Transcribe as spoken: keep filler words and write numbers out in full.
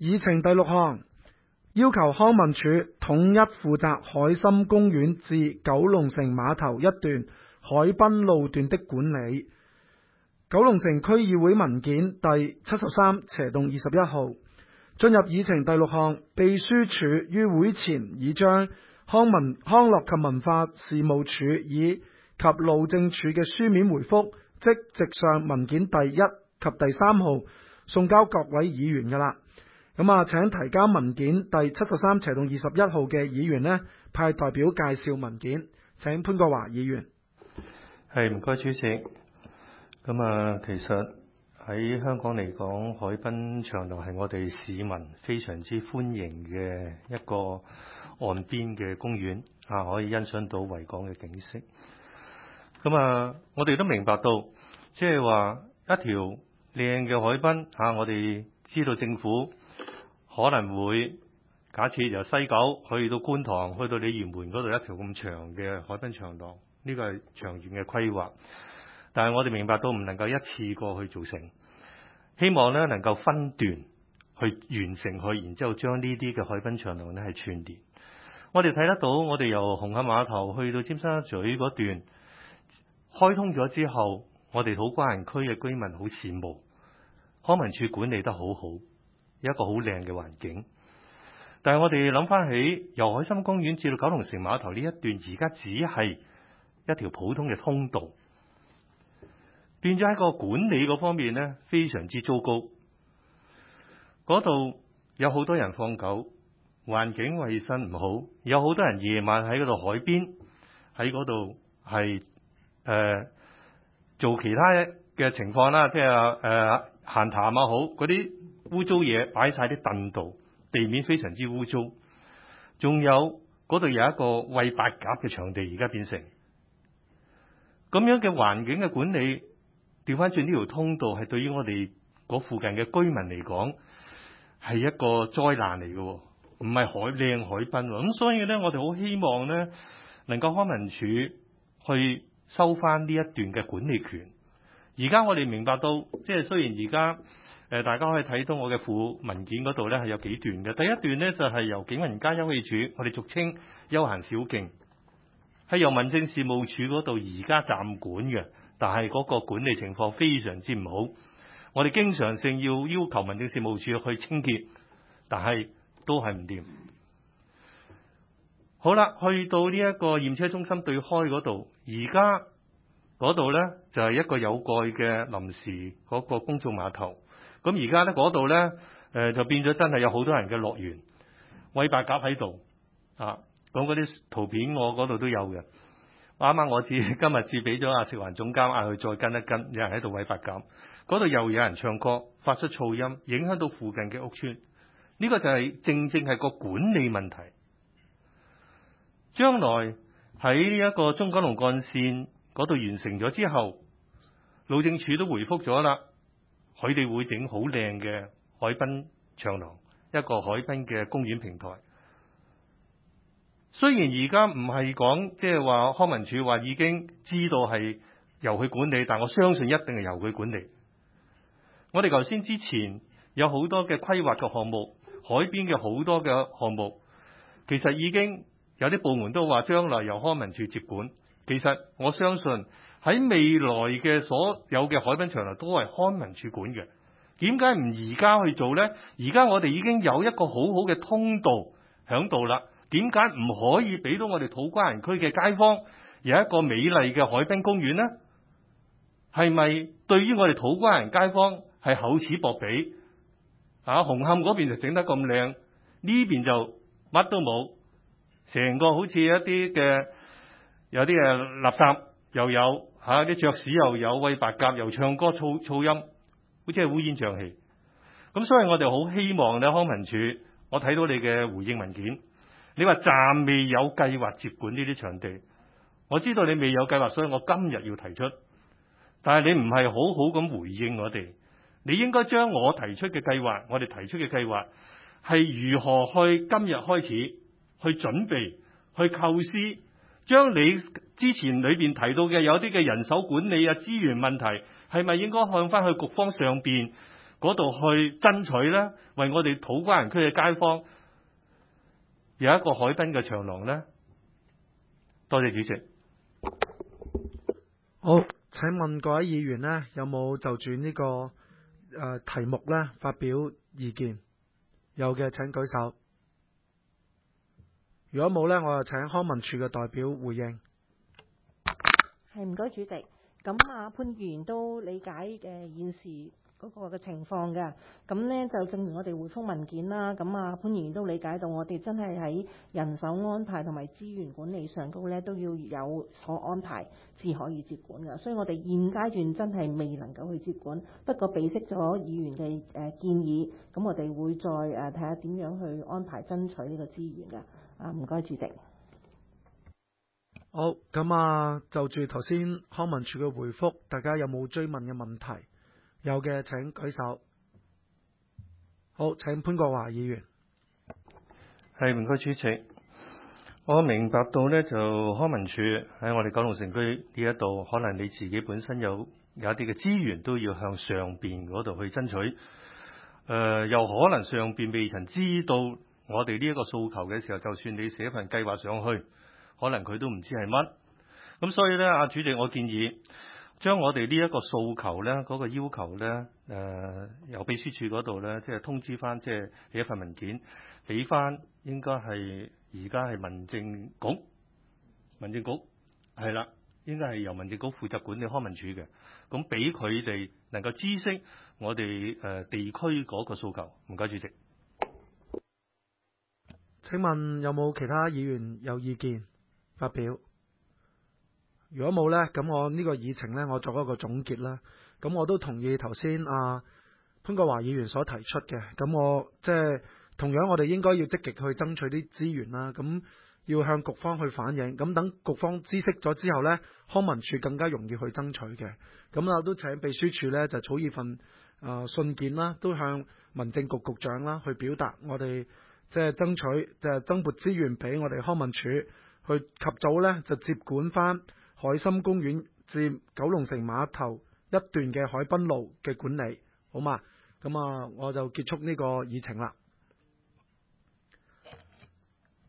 議程第六項，要求康文署統一負責海心公園至九龍城碼頭一段海濱路段的管理。九龍城區議會文件第七十三斜洞二十一號。進入議程第六項，秘書處於會前已將康文康樂及文化事務署以及路政署嘅書面回覆，即直上文件第一及第三號送交各位議員㗎喇。咁啊，請提交文件第七十三斜洞二十一號嘅議員呢，派代表介紹文件。請潘國華議員。 係，唔該主席。咁啊，其實喺香港嚟講，海濱長廊係我哋市民非常之歡迎嘅一個岸邊嘅公園啊，可以欣賞到維港嘅景色。咁啊，我哋都明白到，即係話一條靚嘅海濱啊，我哋知道政府可能會假設由西九去到觀塘，去到鯉魚門嗰度一條咁長嘅海濱長廊，呢個係長遠嘅規劃。但係我哋明白到唔能夠一次過去做成，希望咧能夠分段去完成佢，然之後將呢啲嘅海濱長廊咧係串聯。我哋睇得到，我哋由紅磡碼頭去到尖沙咀嗰段開通咗之後，我哋土瓜灣區嘅居民好羨慕，康文署管理得好好，有一個好靚嘅環境。但係我哋諗翻起由海心公園至到九龍城碼頭呢一段，而家只係一條普通嘅通道，變咗喺個管理嗰方面呢，非常之糟糕。嗰度有好多人放狗，環境衛生唔好，有好多人夜晚喺嗰度海邊喺嗰度係誒做其他嘅情況啦，即係誒閒談啊好，嗰啲污糟嘢擺晒啲凳度，地面非常之污糟。仲有嗰度有一個餵白鴿嘅場地，而家變成咁樣嘅環境嘅管理。調翻轉呢條通道係對於我哋嗰附近嘅居民嚟講係一個災難嚟嘅，唔係海靚海濱。咁所以呢，我哋好希望呢能夠康文署去收翻呢一段嘅管理權。而家我哋明白到，即係雖然而家誒大家可以睇到我嘅副文件嗰度呢係有幾段嘅。第一段呢就係由景雲街休憩處，我哋俗稱休閒小徑，係由民政事務處嗰度而家暫管嘅。但係嗰個管理情況非常之唔好，我哋經常性要要求民政事務處去清潔，但係都係唔掂。好啦，去到呢一個驗車中心對開嗰度，而家嗰度呢就係一個有蓋嘅臨時嗰個公眾碼頭。咁而家呢嗰度呢誒就變咗真係有好多人嘅樂園，餵白鴿喺度啊！咁嗰啲圖片我嗰度都有嘅。啱啱我至今日至俾咗阿食環總監嗌佢再跟一跟，有人喺度餵白鴿，嗰度又有人唱歌，發出噪音，影響到附近嘅屋邨。呢個就係正正係個管理問題。將來喺呢一個中九龍幹線嗰度完成咗之後，路政署都回覆咗啦，佢哋會整好靚嘅海濱長廊，一個海濱嘅公園平台。雖然而家唔係講即係話康文署話已經知道係由佢管理，但我相信一定係由佢管理。我哋頭先之前有好多嘅規劃嘅項目，海邊嘅好多嘅項目，其實已經有啲部門都話將來由康文署接管。其實我相信喺未來嘅所有嘅海濱長廊都係康文署管嘅。點解唔而家去做呢？而家我哋已經有一個好好嘅通道響度啦。點解唔可以俾到我哋土瓜灣區嘅街坊有一個美麗嘅海濱公園呢？係咪對於我哋土瓜灣街坊係厚此薄彼？啊，紅磡嗰邊就整得咁靚，呢邊就乜都冇，成個好似一啲嘅有啲嘅垃圾又有嚇，啲雀屎又有，餵白鴿又唱歌噪噪音，好似係烏煙瘴氣。咁所以我哋好希望咧，康文署，我睇到你嘅回應文件。你話暫未有計劃接管呢啲場地，我知道你未有計劃，所以我今日要提出。但係你唔係好好咁回應我哋，你應該將我提出嘅計劃，我哋提出嘅計劃係如何去今日開始去準備、去構思，將你之前裏邊提到嘅有啲嘅人手管理啊、資源問題，係咪應該向翻去局方上邊嗰度去爭取咧，為我哋土瓜灣區嘅街坊有一個海濱嘅長廊咧？多謝主席。 好，請問各位議員呢，有冇就住呢、這個誒、呃、題目呢發表意見？有嘅請舉手。如果冇呢，我就請康文署嘅代表回應。 係，唔該主席。咁啊潘議員都理解嘅現時嗰個嘅情況嘅。咁呢，就正如我哋回覆文件啦。咁啊潘議員都理解到我哋真係喺人手安排同埋資源管理上高呢，都要有所安排至可以接管嘅。所以我哋現階段真係未能夠去接管。不過備悉咗議員嘅誒建議，咁我哋會再誒睇下點樣去安排爭取呢個資源嘅。啊，唔該主席。 好，咁啊，就住頭先康文署嘅回覆，大家有冇追問嘅問題？有嘅請舉手。好，請潘國華議員。 係，唔該主席。我明白到呢，就康文署喺我哋九龍城區呢一度，可能你自己本身有有一啲嘅資源都要向上邊嗰度去爭取。誒、呃，又可能上邊未曾知道我哋呢一個訴求嘅時候，就算你寫份計劃上去，可能佢都唔知係乜。咁所以呢，阿主席，我建議將我哋呢一個訴求呢，嗰、嗰個要求呢，誒、呃、由秘書處嗰度呢，即係通知翻，即係俾一份文件俾翻，應該係而家係民政局，民政局係啦，應該係由民政局負責管理康文署嘅，咁俾佢哋能夠知悉我哋誒地區嗰個訴求。唔該，主席。 請問有冇其他議員有意見發表？如果冇呢，咁我呢個議程呢，我作一個總結啦。咁我都同意頭先阿潘國華議員所提出嘅。咁我即係同樣，我哋應該要積極去爭取啲資源啦。咁要向局方去反映。咁等局方知悉咗之後呢，康文署更加容易去爭取嘅。咁啊，都請秘書處呢，就草擬份誒、呃、信件啦，都向民政局局長啦去表達我哋即係爭取即係增撥資源俾我哋康文署去及早呢，就接管翻海心公園至九龍城碼頭一段嘅海濱路嘅管理，好嘛？咁啊，我就結束呢個議程啦。